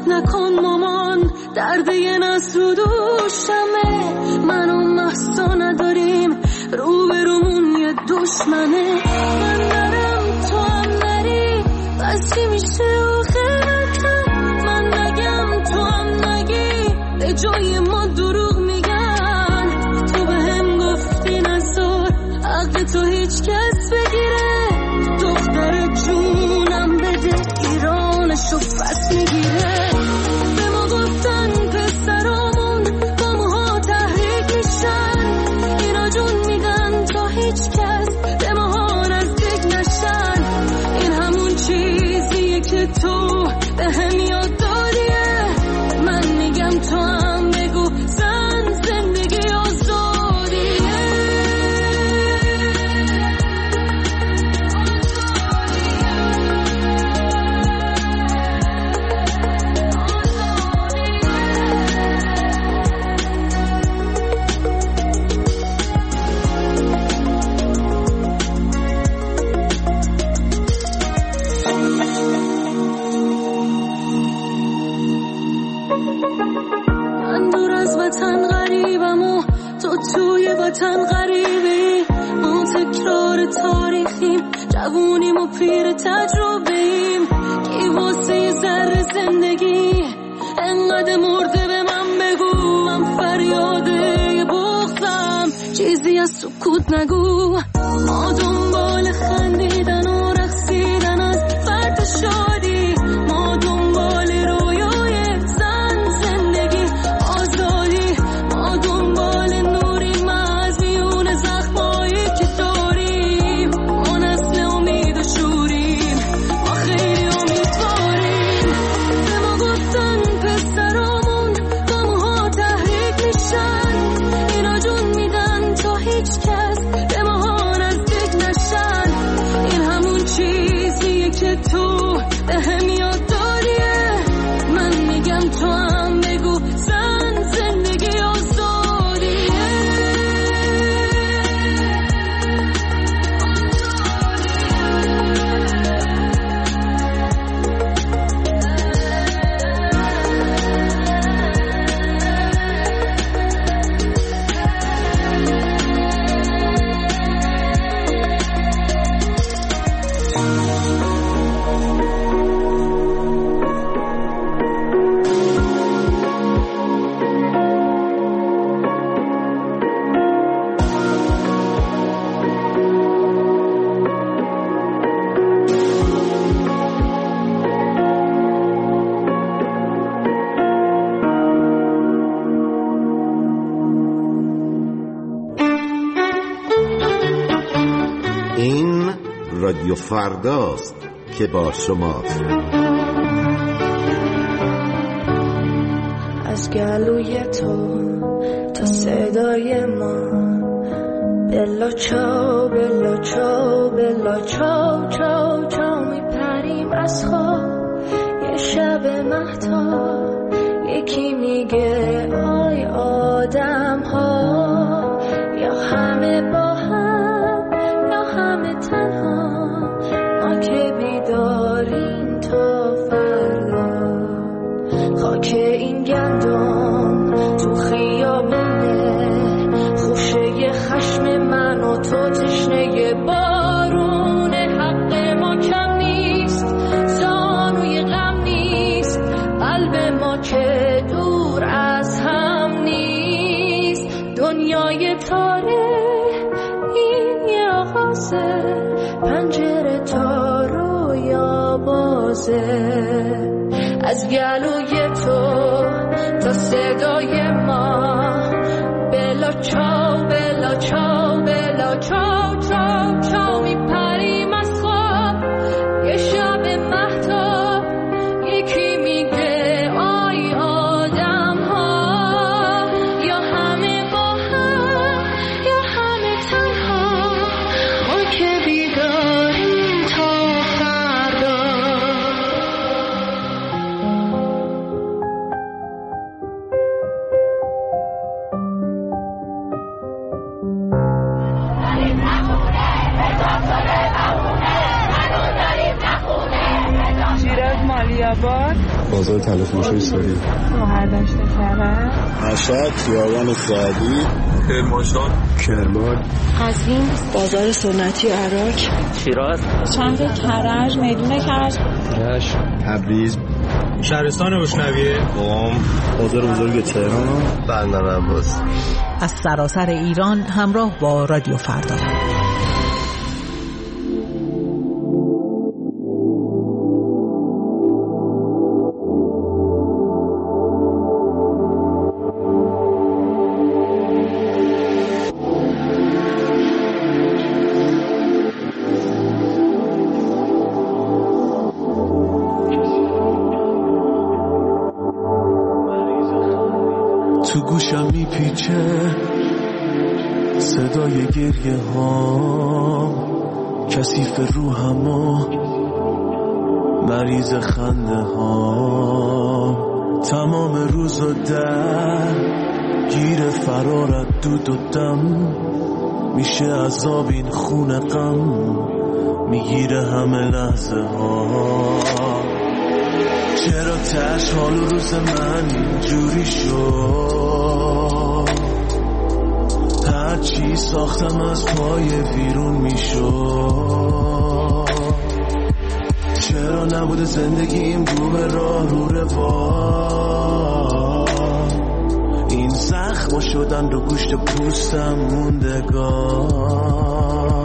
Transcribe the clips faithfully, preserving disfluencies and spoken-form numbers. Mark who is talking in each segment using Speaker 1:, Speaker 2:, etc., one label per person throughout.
Speaker 1: عصبانیت نکن مامان، درد یه نسل رو دوشمه. من و محسا نداریم، رو به رومون یه دشمنه. من نرم تو هم نری، پس چی میشه آخرتم؟ من نگم تو هم نگی، به جای ما دروغ میگن. تو به هم گفتی نزار حق تو هیچ کس بگیره. دختر جونم بده ایرانشو پس میگیره. به ما گفتن پسرامون با موها تحریک میشن. اینا جون میدن تا هیچ کس به ماها نزدیک نشن. این همون چیزیه که تو به هم یاد دادیه. من میگم تو هم بگو زن زندگی آزادیه. من دور از وطن غریبم و تو توی وطن غریبی. ما تکرار تاریخیم، جوونیم و پیر تجربه‌ایم. کی واسه ذره زندگی انقدر مرده به من بگو. من فریاده بغضم، چیزی از سکوت نگو. ما دنبال خندیدن و رقصیدن از فرد شادی. ما دنبال رویای زن زندگی آزادی. ما دنبال نوریم از میون زخمایی که داریم. ما نسل امید و شوریم، ما خیلی امیدواریم. به ما گفتن پسرامون با موها تحریک میشن. اینا جون میدن تا هیچ کس به ماها نزدیک نشن. این همون چیزیه که تو به هم یاد دادیه. من میگم تو هم بگو زن زندگی آزادیه.
Speaker 2: این رادیو فرداست که با شماست.
Speaker 3: از گلوی تو تا صدای ما، بلا چاو بلا چاو بلا چاو چاو چاو میپریم از خواب. یه شب مهتاب یکی میگه آی آدم ها، یا همه با هم یا همه تنها. ما که بیداریم تا فردا، خاک این گندم تو خیابونه، خوشه خشم من و تو تشنه بارونه. حق ما کم نیست، زانوی غم نیست، قلب ما که دور از هم نیست. دنیای تاره این یه آغازه، پنجره تا رویا بازه. از گلوی تو تا صدای ما، بلا چاو بلا چاو بلا چاو چاو چاو میپریم از خواب. یه شب مهتاب یکی میگه آی آدم ها، یا همه با هم یا همه تنها. ما که بیداریم تا فردا.
Speaker 4: شیر از علی‌آباد،
Speaker 5: بازار تلافروشی ساری،
Speaker 4: مهردشت کرج،
Speaker 6: مشهد، خیابان سعدی، کرمانشاه،
Speaker 5: کرمان،
Speaker 3: قزوین، بازار سنتی عراق،
Speaker 7: شیراز،
Speaker 4: چنگ کرج، میدون کرج،
Speaker 5: رشت، تبریز،
Speaker 6: شهرستان روشنویه، قم،
Speaker 5: بازار بزرگ تهران،
Speaker 6: بندر عباس.
Speaker 8: از سراسر ایران همراه با رادیو فردا.
Speaker 9: تو گوشم میپیچه صدای گریه ها، کثیف روحم و مریض خنده ها، تمام روز و در گیر فرارت دود و دم، میشه عذاب این خون غم، میگیره همه لحظه ها. چرا تش حال روز من اینجوری شد، هرچی ساختم از پای ویرون میشد، چرا نبوده زندگیم رو به راه رو روا، این زخم شدن رو گوشت پوستم موندگار،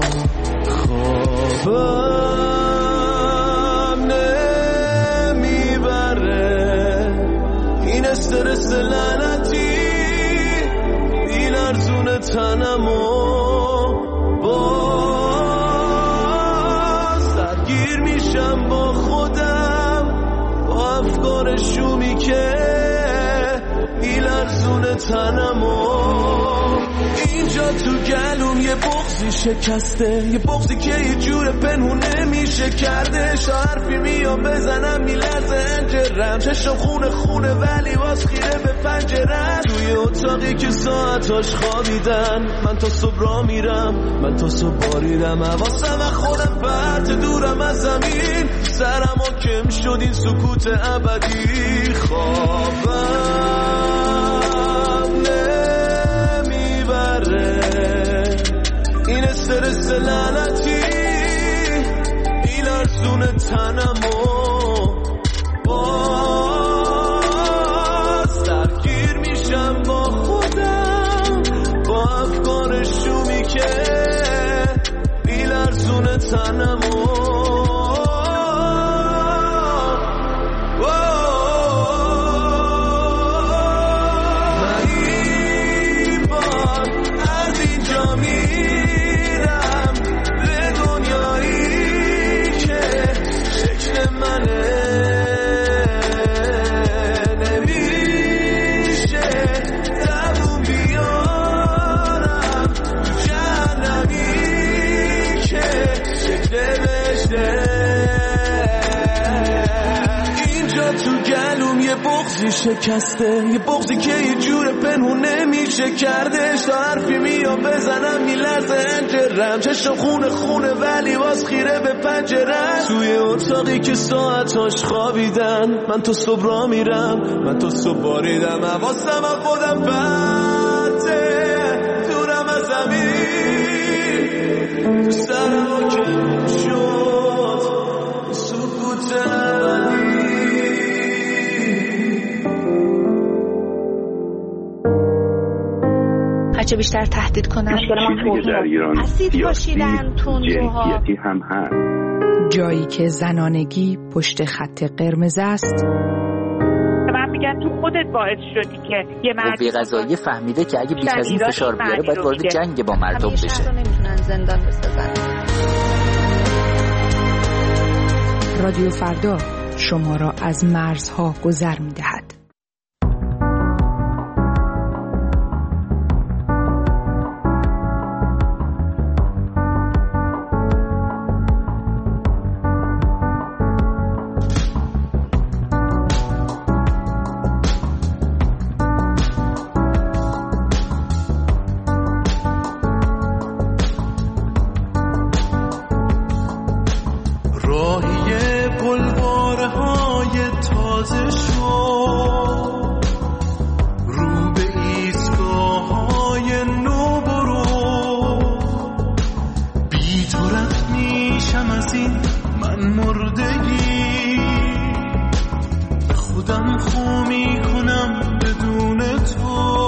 Speaker 9: خوابم نمیبره این استرس لعنتی، این ارزون تنمو باز درگیر میشم با خودم، با افکار شومی که این ارزون تنمو. اینجا تو گلوم یه بغضی شکسته، یه بغضی که یه جور پنهون نمیشه کرده، حرفی میام بزنم میلرزه انجرم، چشم خونه خونه ولی واس خیره به پنجرم، توی اتاقی که ساعتاش خوابیدن، من تا صبح را میرم، من تا صبح باریدم، حواسم از خودم پرت دورم از زمین، سرم ها کم شد این سکوت ابدی، خوابم نمیبره این استرس لعنتی، این لرزون تنمو باز درگیر میشم با خودم، با افکار شومی که این لرزون تنمو. بغضی شکسته، یه بغضی که یه جور پنهون نمیشه کردش، تا حرفی میام بزنم میلرزه انجرم، چشم خونه خونه ولی واس خیره به پنجرم، توی اتاقی که ساعتاش خوابیدن، من تا صبح را میرم، من تا صبح باریدم، حواسم از خودم پرته دورم از زمین، تو سرم ها کم شد سکوت ابدی.
Speaker 10: چه بیشتر تهدید کنن
Speaker 11: چیزی که در ایران سیاسی جنسیتی هم هست،
Speaker 12: جایی که زنانگی پشت خط قرمز است.
Speaker 13: من میگم تو خودت باعث شدی که یه مرد
Speaker 7: قوه قضاییه فهمیده که اگه بیش از این فشار بیاره باید وارد جنگ با مردم بشه.
Speaker 10: نمیتونن زندان بسازن.
Speaker 12: رادیو فردا شما را از مرزها گذر میدهد.
Speaker 9: راهی بلوارهای های تازه شد، رو به ایستگاه های نو برو. بی تو رد میشم از این من مردگی، خودم خو میکنم بدون تو.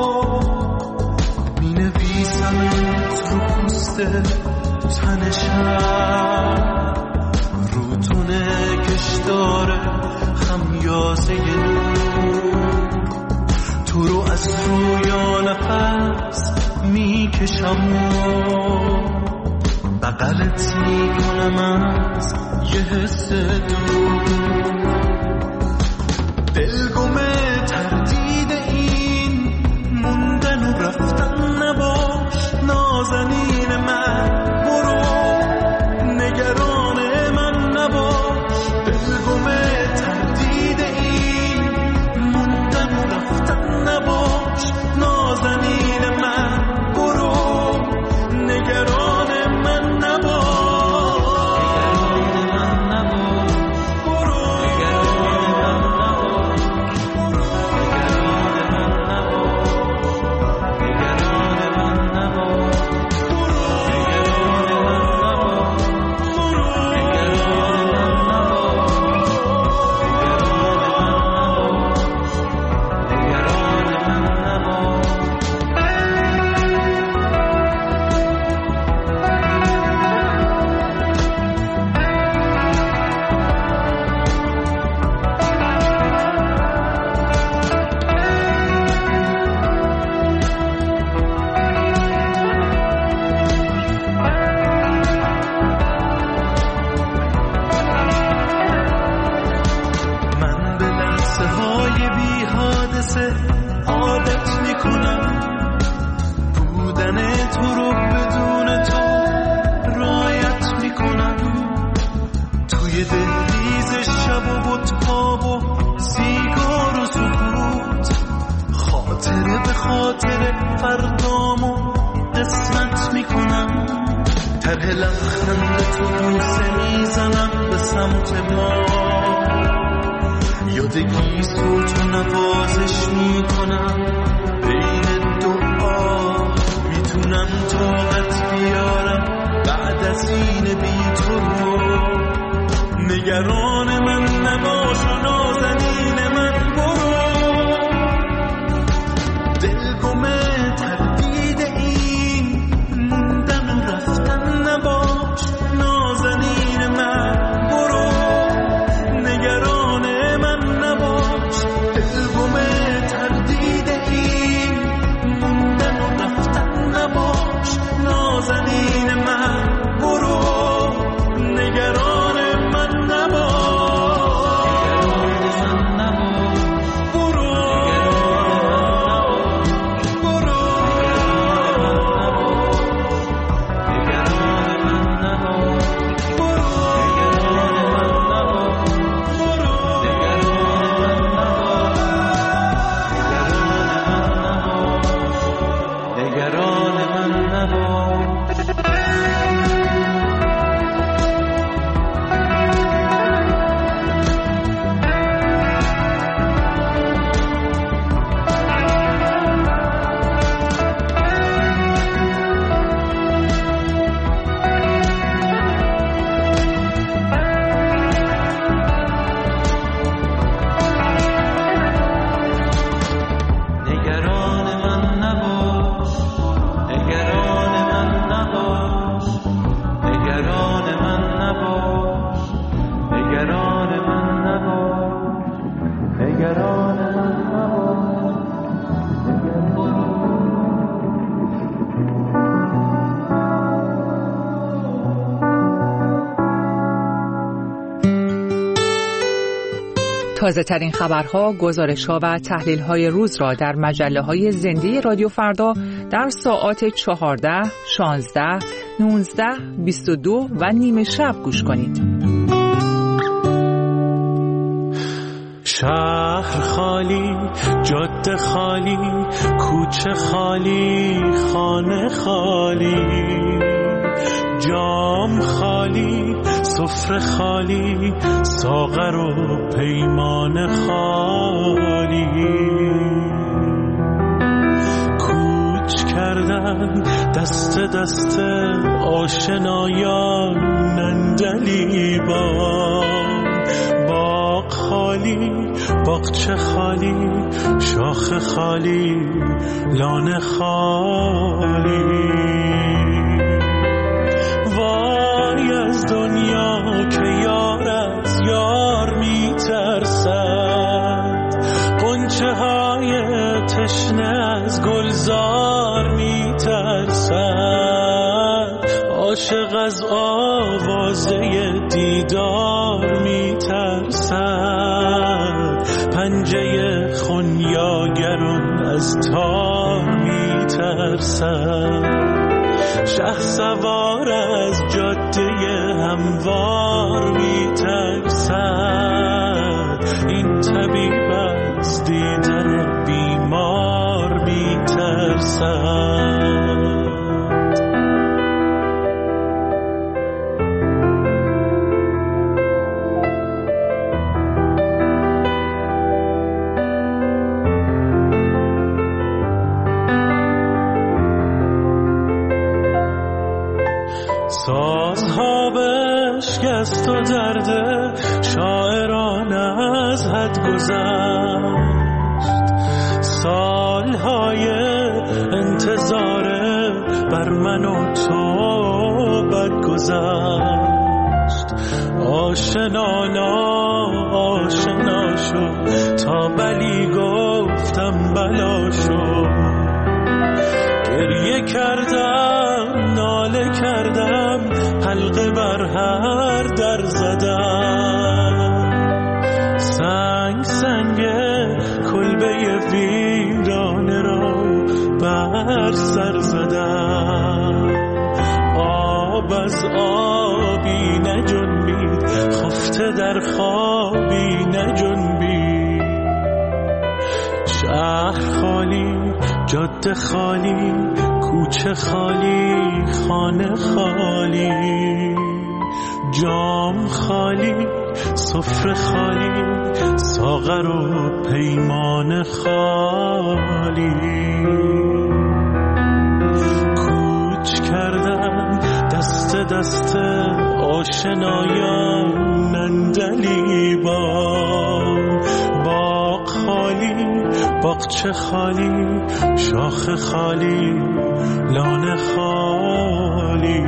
Speaker 9: می نویسم رو پوست تنشم، رو تونه کشدار خمیازه نور. تو رو از رویا نفس میکشم و بغلت میکنم از یه حس دور. دلگمه تردید این موندن و رفتن نباش، نازنین من برو، نگران من نباش. دلگمه تردید این موندن و رفتن نباش، نازنین من برو، نگران من نباش.
Speaker 12: تازه ترین خبرها، گزارش‌ها و تحلیل‌های روز را در مجله‌های زنده رادیو فردا در ساعات چهارده، شانزده، نوزده، بیست و دو و نیمه شب گوش کنید.
Speaker 9: شهر خالی، جاده خالی، کوچه خالی، خانه خالی، جام خالی، سفره خالی، ساغر و پیمان خالی. کوچ کردن دست دست آشنایان نندلیبان. باغ خالی، باغچه خالی، شاخ خالی، لانه خالی. وای از دنیا که یار از یار می ترسد، غنچه های تشنه از گلزار می ترسد. عاشق از آوازه دیدار می ترسد، پنجه خونیاگران از تار می ترسد. شهسوار از جاده هموار می ترسد، این طبیب از دیدن بیمار می ترسد. سازها بشکست و درد شاعران از حد گذشت. سالهای انتظار بر من و تو بد گذشت. آشنا آشنا شد تا بلی گفتم بلا شد. گریه کردم ناله کردم، حلقه بر هر در زدم. سنگ سنگ کلبه ویرانه را بر سر زدم. آب از آبی نجنبید، خفته در خوابی نجنبید. شهر خالی، جاده خالی، کوچه خالی، خانه خالی. جام خالی، سفره خالی، ساغر و پیمان خالی. کوچ کردن دست دست آشنایان نندلیبان. باغ خالی، باغچه خالی، شاخ خالی، لانه خالی.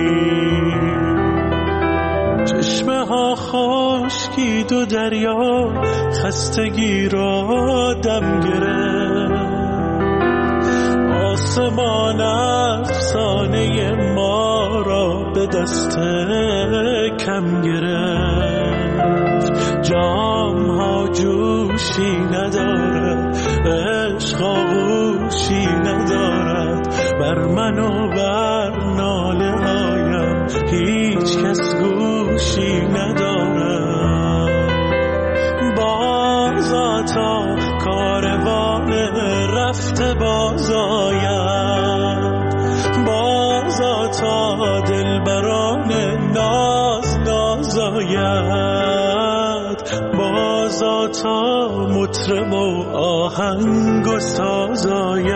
Speaker 9: چشمه ها خشکید و دریا خستگی را دم گرفت. آسمان افسانه ما را به دست کم گرفت. جام ها جوشی ندارد، عشق آغوشی ندارد. بر من و بر ناله هایم هیچ کس گوشی ندارد. بازا تا کاروان رفته باز آید، بازا تا دلبران ناز ناز آید. بازا تا مطرب و آهنگ و ساز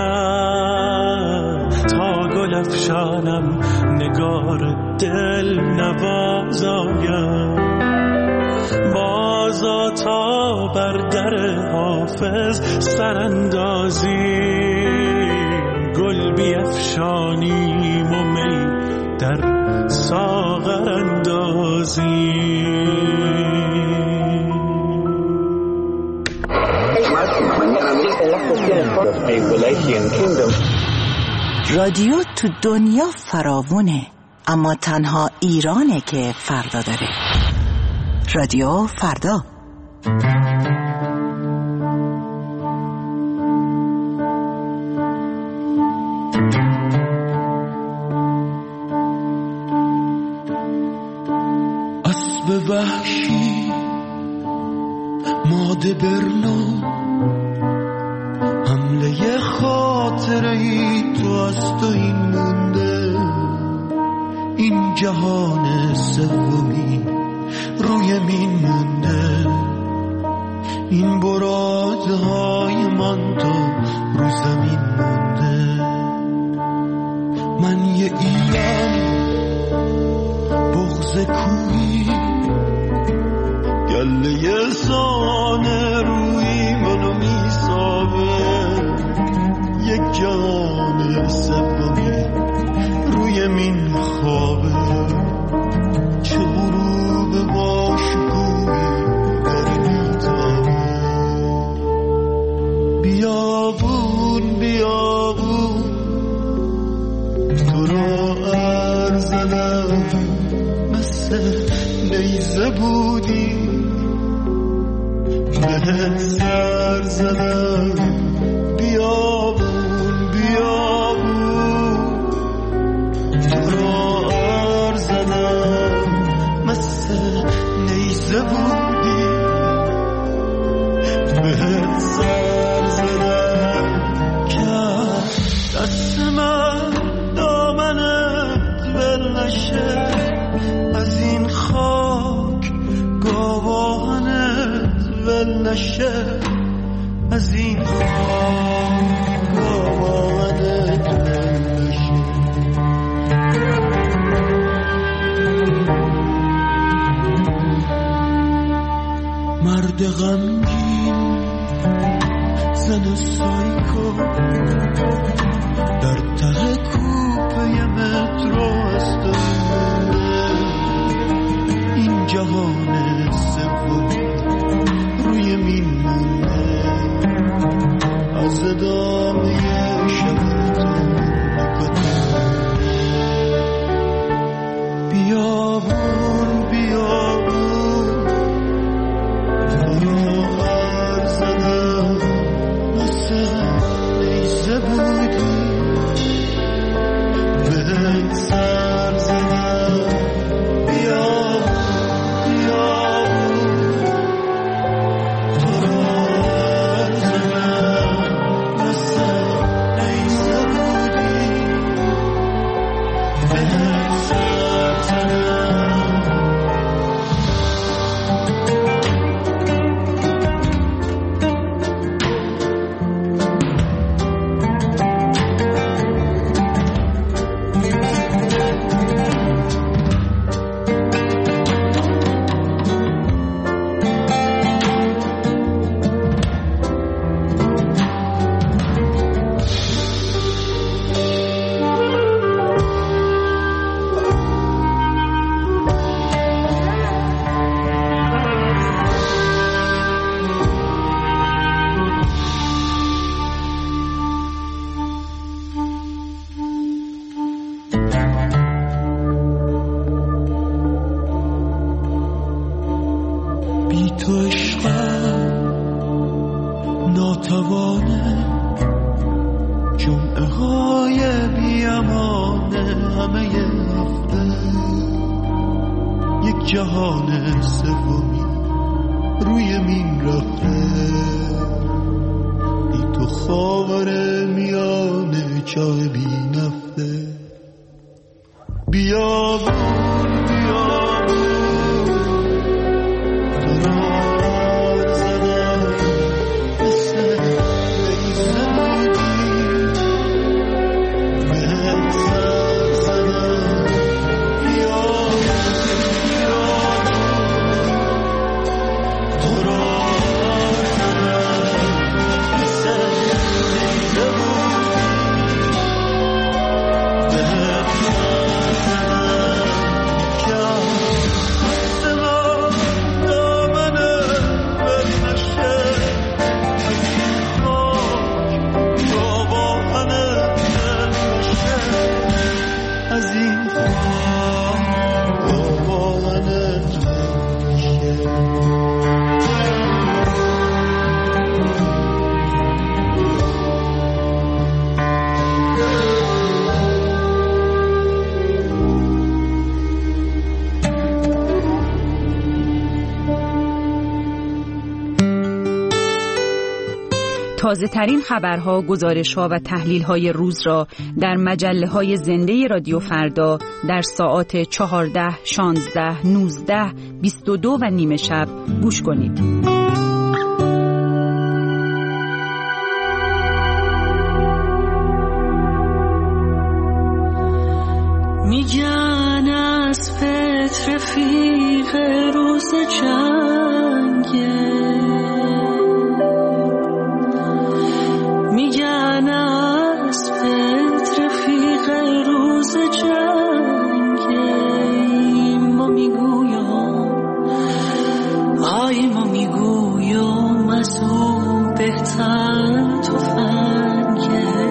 Speaker 9: آید. تا گل افشانم نگار دل نواز آید. بازا تا بر در حافظ سراندازی، گل بیفشانیم و می در ساغر اندازی.
Speaker 8: رادیو تو دنیا فراوونه، اما تنها ایرانه که فردا داره. رادیو فردا.
Speaker 9: اسب وحشی ماده برنا، حمله خاطره ای تو از تو این مونده. این جهان سومی روی مین مونده، این برادهای من تا رو زمین مونده. من یه ایرانی بغض کوهی، گله سانه روی منو میسابه، یک جهان سومی روی مین خوابه، چه غروب با شکوهی داره میتابه. بیابون بیابون تو را ارزدم، مثل نیزه بودی بهت سر زدم. بیابون بیابون تو را ارزدم، مثل نیزه بودی بهت سر زدم. که دست من دامنت ول نشه، از این خاک گاوانت ول نشه، از این خاک گاوانت ول نشه. مرد غمگین زن سایکو در ته کوپه مترو است، این جهان سومی روی مین مونده، از ادامه شبتون نکته. بیابون بیابون تو را ارزدم، مثل نیزه بودی بهت سر زدم. بیابون بیابون تو را ارزدم، مثل نیزه بودی بهت سر زدم. تو عشقم ناتوانه، جمعه های بیامانه، همه هفته یک جهان سومی روی مین رفته. بی تو خاور میانه چاه بی نفته. بیابون بیابون
Speaker 14: تازه ترین خبرها، گزارش‌ها و تحلیل‌های روز را در مجله‌های زنده رادیو فردا در ساعات چهارده، شانزده، نوزده، بیست و دو و نیمه شب گوش کنید.
Speaker 1: میگن از پت رفیق روز جنگه، میگن از پت رفیق روز جنگه، ما میگویم آی ما میگویم از او بهتر تفنگه.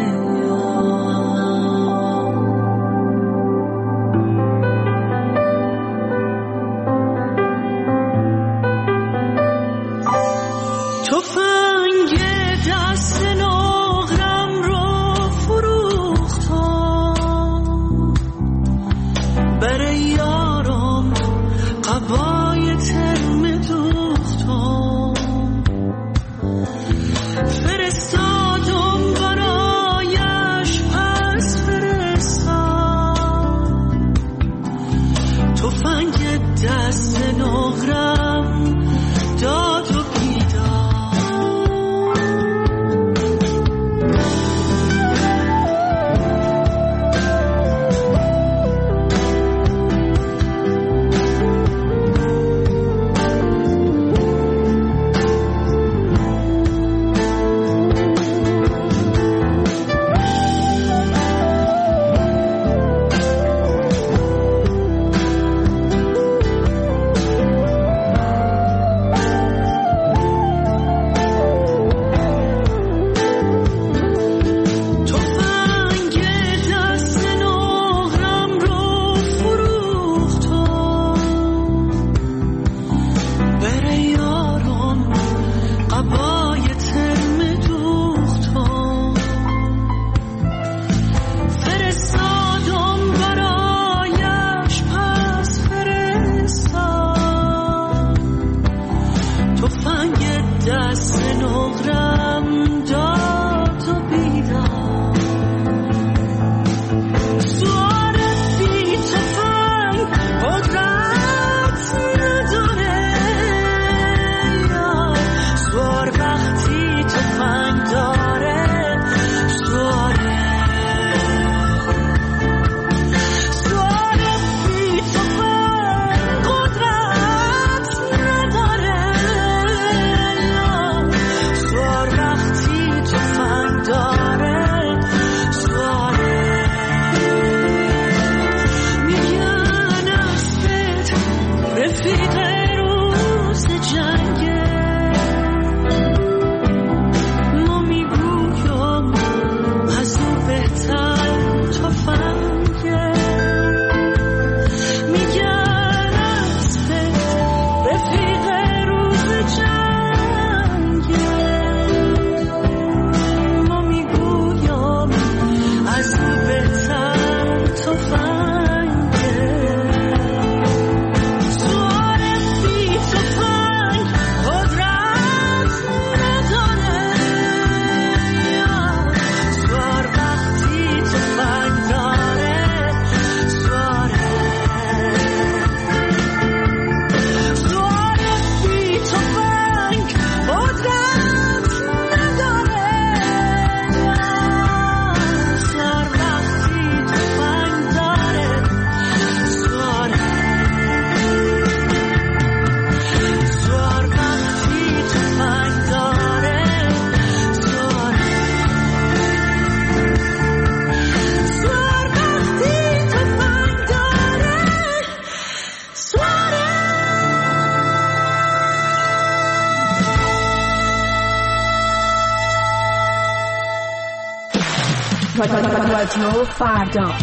Speaker 15: رادیو فردا.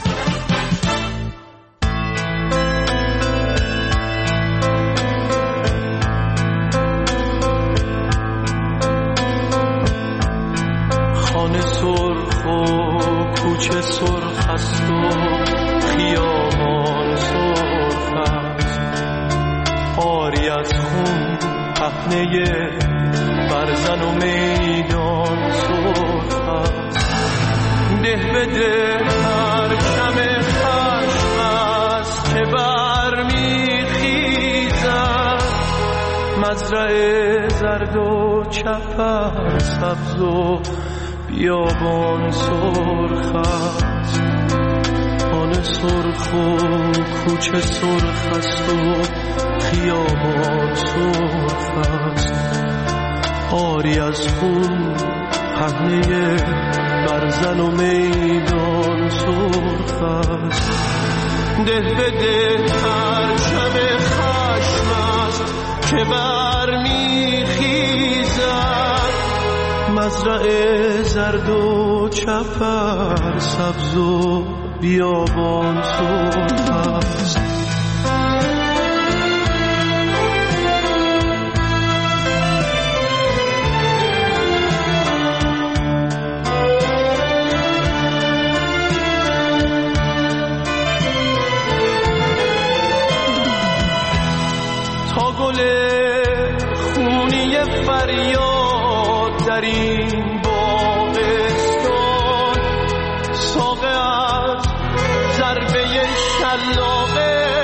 Speaker 9: خانه سرخ و کوچه سرخ است و خیابان سرخ است، آری از خون پهنه برزن و میدان بده پرچم خشم است که برمیخیزد، مزرعه زرد و چپر سبز و بیابان سرخ است، خانه سرخ و کوچه سرخ است و خیابان سرخ است، آری از خون پهنه برزن و میدان سرخ است. ده بده پرچم خشم است که برمیخیزد، مزرعه زرد و چپر سبز و بیابان سرخ است. خونی فریاد در این باغستان، ساقه از ضربه شلاق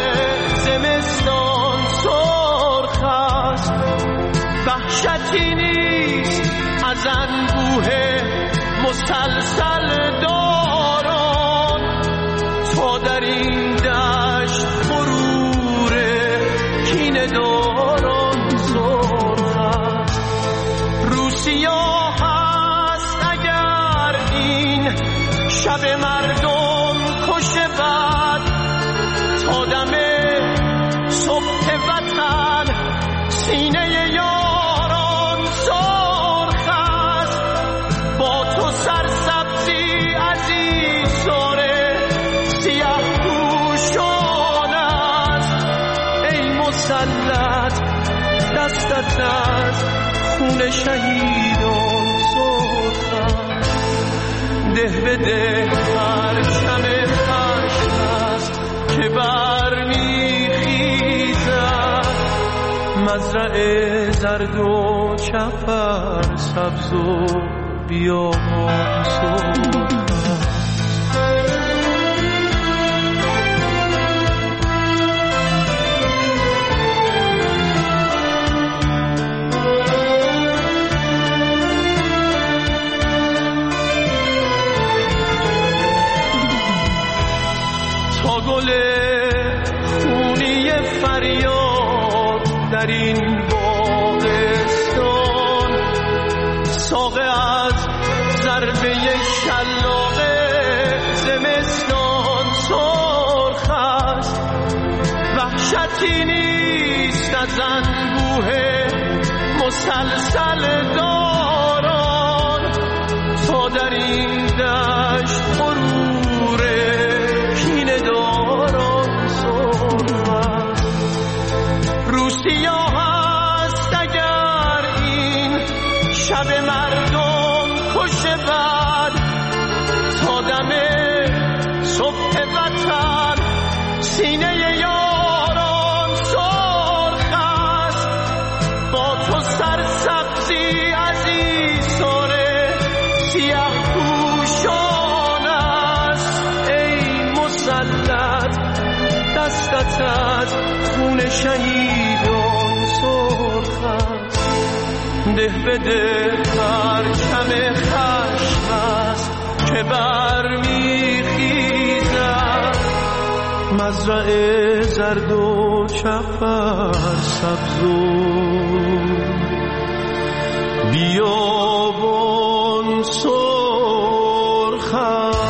Speaker 9: زمستان سرخ است، وحشتی نیست از انبوه مسلسل داران، تا در این دشت غرور کینه داران سرخ است. روسیا هست اگر این شب مردم کشه بد، تا دم صبح وطن سینه یاران سرخ است. با تو سرسبزی عزیزاره سیاه پوشان است، ای مسلط دستت از خون شهیدان سرخ است. ده بده پرچم خشم است که برمیخیزد، مزرعه زرد و چپر سبز و بیابان سرخ است. گل خونی فریاد در این باغستان، ساقه از ضربه شلاق زمستان سرخ است، وحشتی نیست از انبوه مسلسل داران، تا در این دشت غرور کینه داران سرخ است. روسیا هست اگر این شب مردم کشه بد، تا دم صبح وطن سینه یاران سرخ است. با تو سرسبزی عزیزاره سیاه پوشان است، ای مسلط دستت از خون شهیدان سرخ است. ده بده پرچم خشم است که برمیخیزد، مزرعه زرد و چپر سبز و بیابان سرخ است.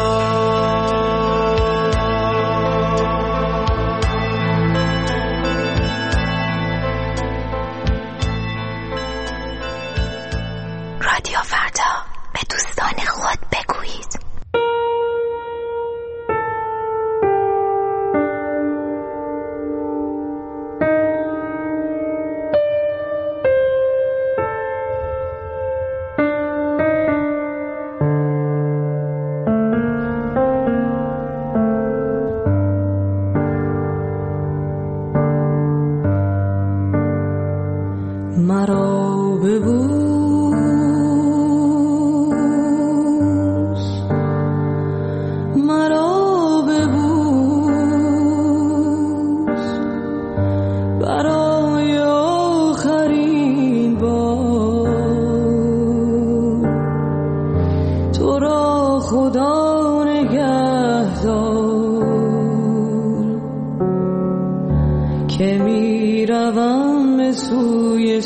Speaker 16: رادیو فردا، به دوستان خود بگویید.
Speaker 1: که می روم به سوی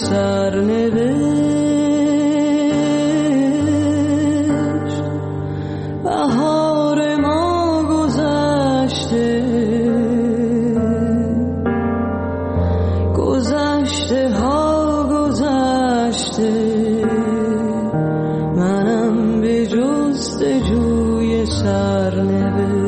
Speaker 1: سرنوشت. بهار ما گذشته، گذشته ها گذشته، منم به جستجوی سرنوشت.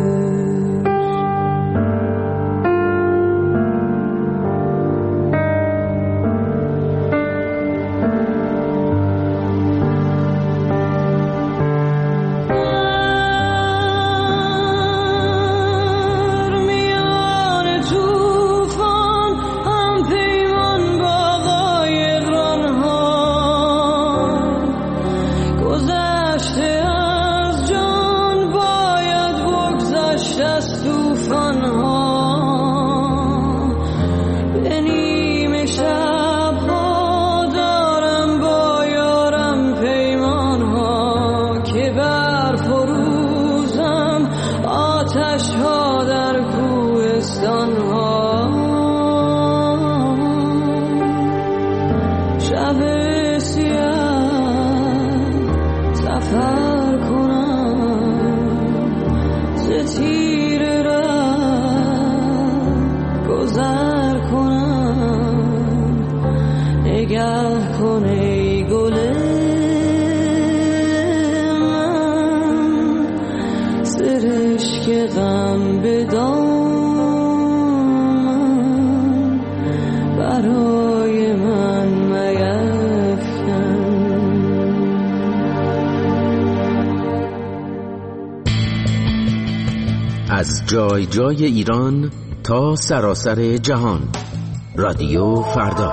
Speaker 2: از جای جای ایران تا سراسر جهان، رادیو فردا.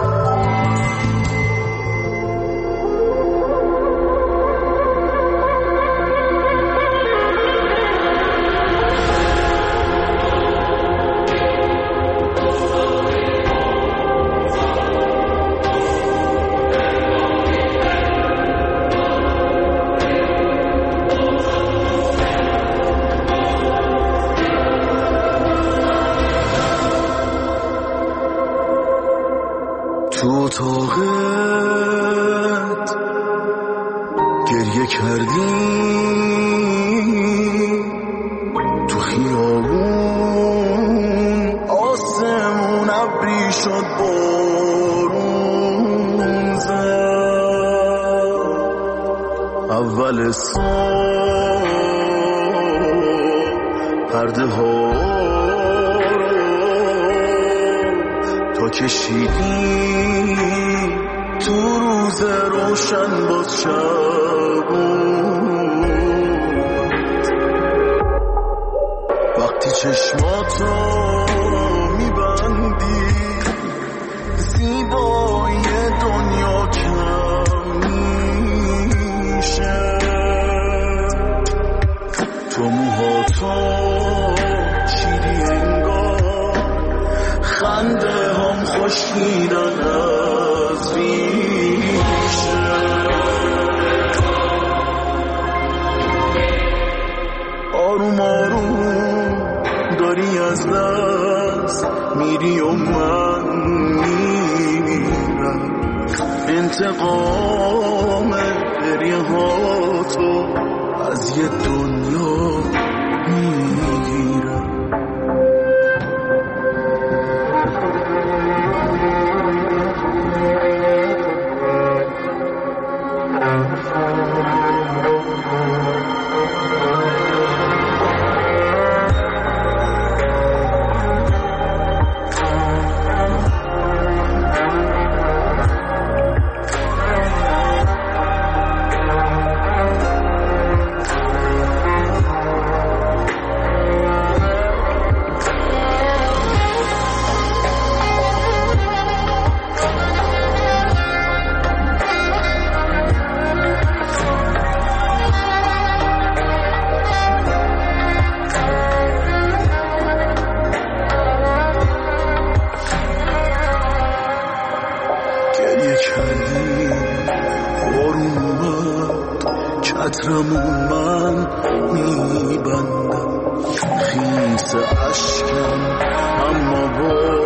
Speaker 9: تو اتاقت گریه کردی، تو خیابون آسمون ابری شد بارون زد. اول صبح پرده ها تا کشیدی تو روز روشن باز شبون. وقتی چشماتو میبندی زیبایی دنیا کم میشه. تو موهاتو چیدی انگار خنده هم خوشیدن از ریشه. آروم آروم داری از دست میری و من میمیرم. انتقام گریه ها تو از یه دنیا میگیرم. چترمون من میبندم خیس اشکم اما با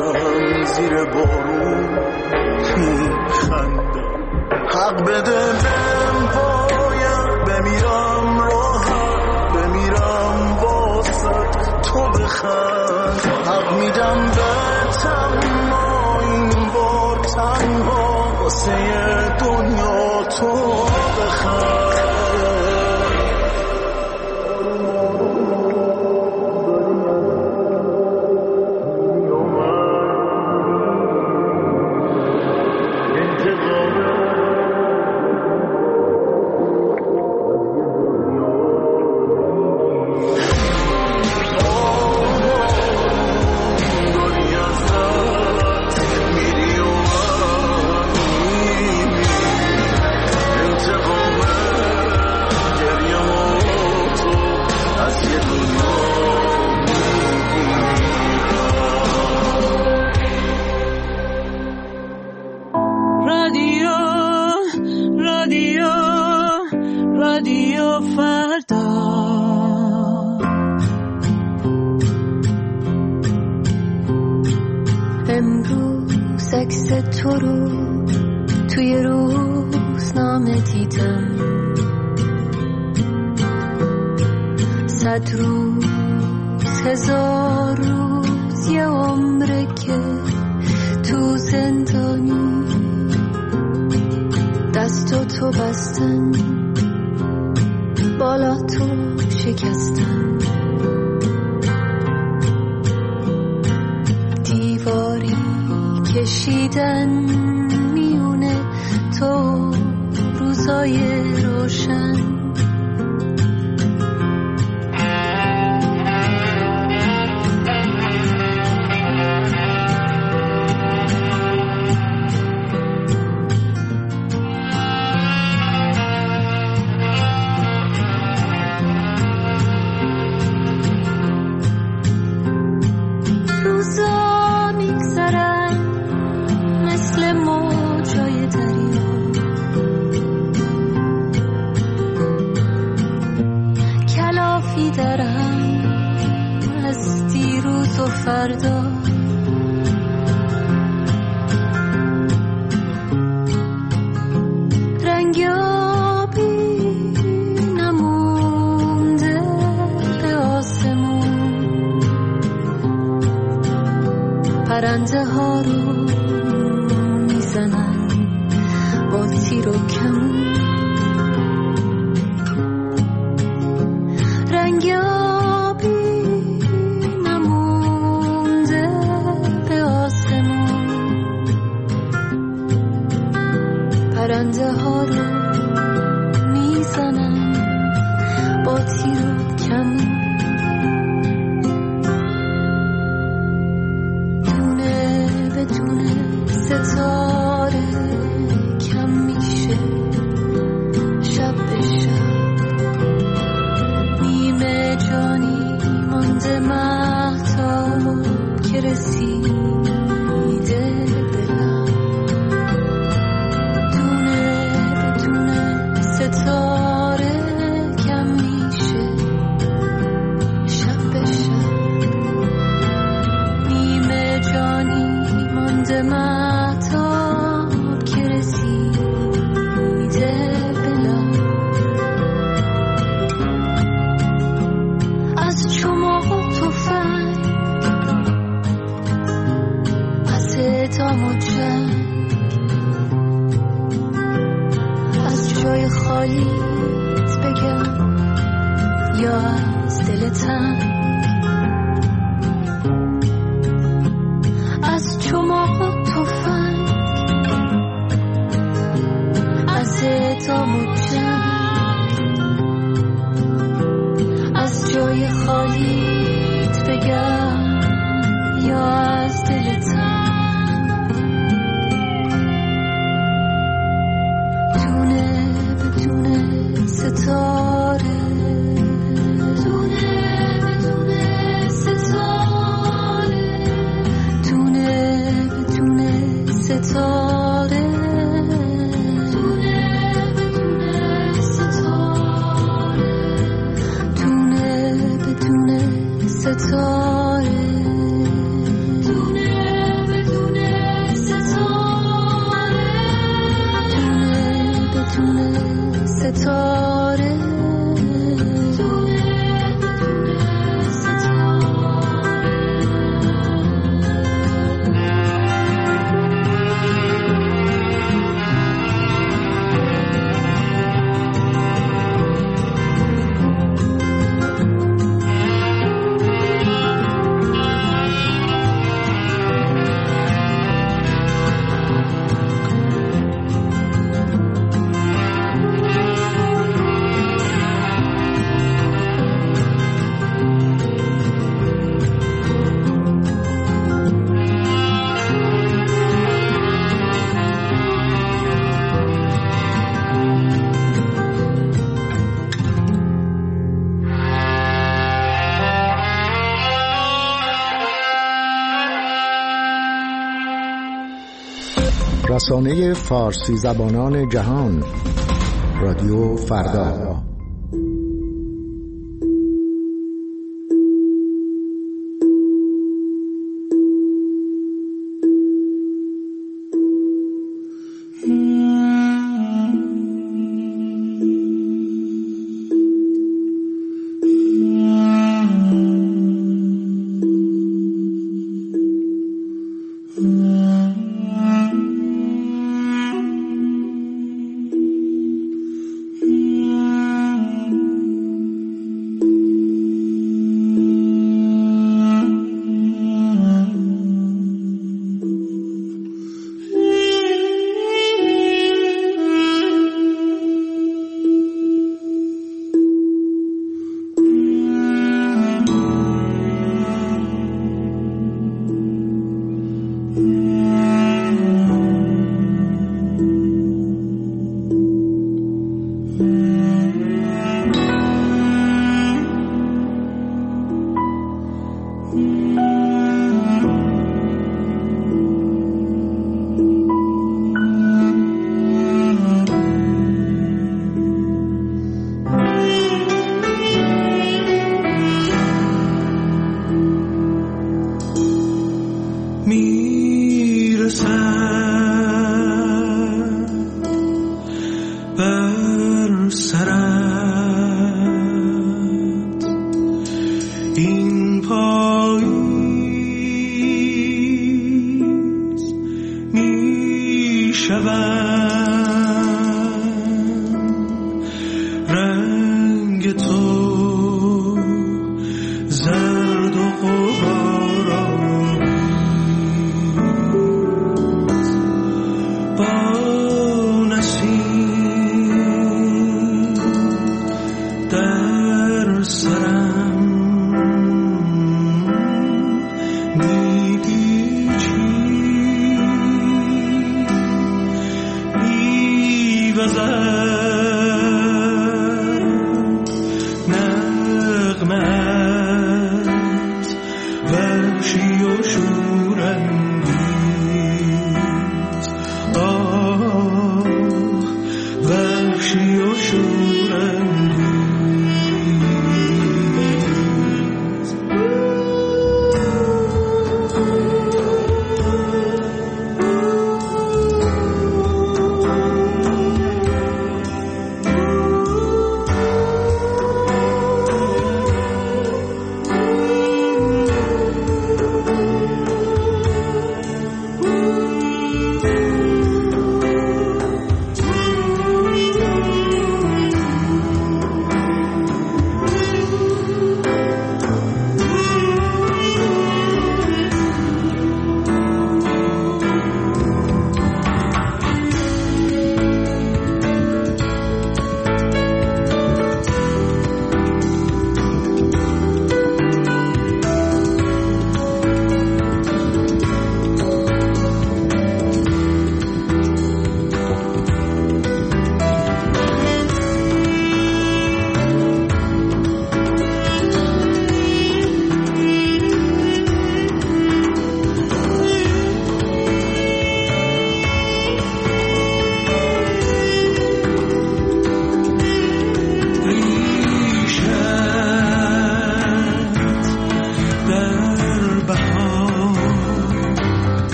Speaker 9: هم زیر بارون خنده حق بده بهم باید بمیرم راحت بمیرم واسه تو بخند حق میدم بهتم ما این بار تنها واسه دنیا تو بخند
Speaker 1: تو رو توی روزنامه دیدم صد روز هزار روز یه عمره که تو زندانی دستو تو بستن بالا تو شکستن دیواری کشیدن میونه تو روزای روشن روزا میگذرن مثل موجای دریا کلافی درم از دیروز و فردا رنگ آبی نمونده به آسمون پرنده ها رو میزنن با تیر و کمون رنگ آبی نمونده به آسمون پرنده ها رو میزنن با تیر و کمون دونه به دونه ستاره کم میشه شب به شب نیمه جانی مانده مهتاب که رسیده بلم دونه به دونه ستاره کم میشه شب به شب نیمه جانی مانده مهتاب که رسیده بلم از چماق و تفنگ از اعدام و جنگ از جای خالیت بگم یا از دل تنگ از چماق و تفنگ از اعدام و جنگ از جای خالیت بگم یا از دل تنگ دونه به دونه ستاره دونه به دونه ستاره دونه به دونه ستاره دونه به دونه ستاره دونه به دونه ستاره دونه ستاره
Speaker 17: رسانه فارسی زبانان جهان، رادیو فردا.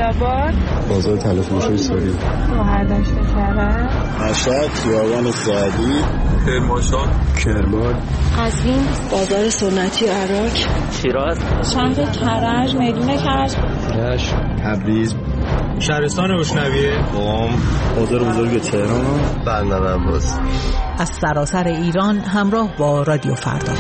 Speaker 13: آباد،
Speaker 5: بازار طلا فروش ساری،
Speaker 4: بهرداشت کرج،
Speaker 6: مشهد، خیابان سعدی، کرمانشاه،
Speaker 5: کرمان،
Speaker 3: قزوین، بازار سنتی عراق،
Speaker 7: شیراز،
Speaker 4: شهر کرج، میدون کرج،
Speaker 5: رشت، تبریز،
Speaker 6: شهرستان روشنویه، قم،
Speaker 5: بازار بزرگ تهران،
Speaker 6: بندر عباس.
Speaker 8: از سراسر ایران همراه با رادیو فردا.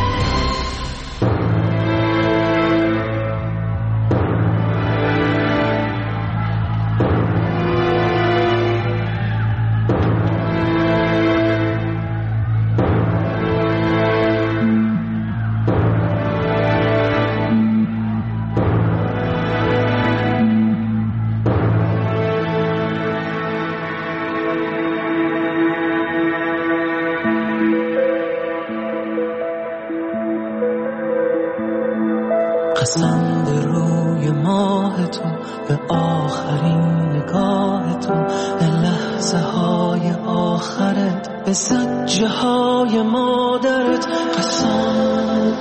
Speaker 9: قسم به روی ماه تو، به آخرین نگاه تو، به لحظه های آخرت، به زجه های مادرت. قسم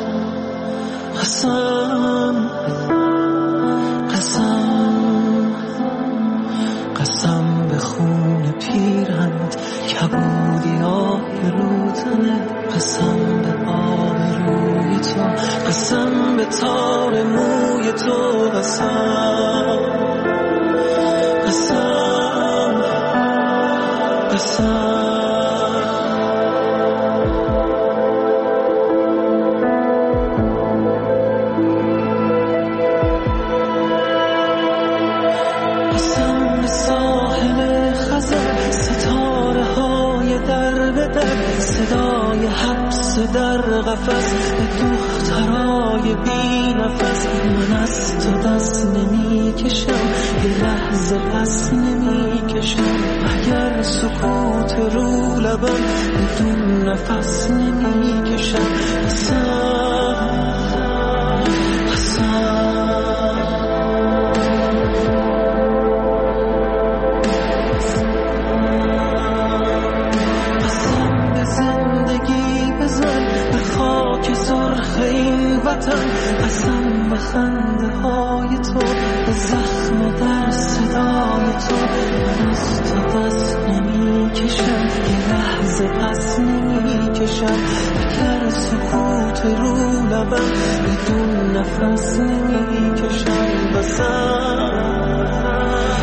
Speaker 9: قسم قسم قسم به خون پیرهنت، کبودی آهی رو تنت. قسم به آب روی تو، قسم به تار موی تو. قسم قسم قسم قسم به ساحل خزر، ستاره های در به در، صدای حبس در قفس، به دخترای بی نفس. من از تو دست نمی کشم، یه لحظه پس نمی کشم. اگر سکوت رو لبم، بدون نفس نمی کشم. قسم قسم به زندگی بزن، به خاک سرخ این وطن. قسم به خنده های تو، به زخم در صدای تو. من از تو دست نمی کشم، یه لحظه پس نمی کشم. اگر سکوت رو لبم، بدون نفس نمی کشم. قسم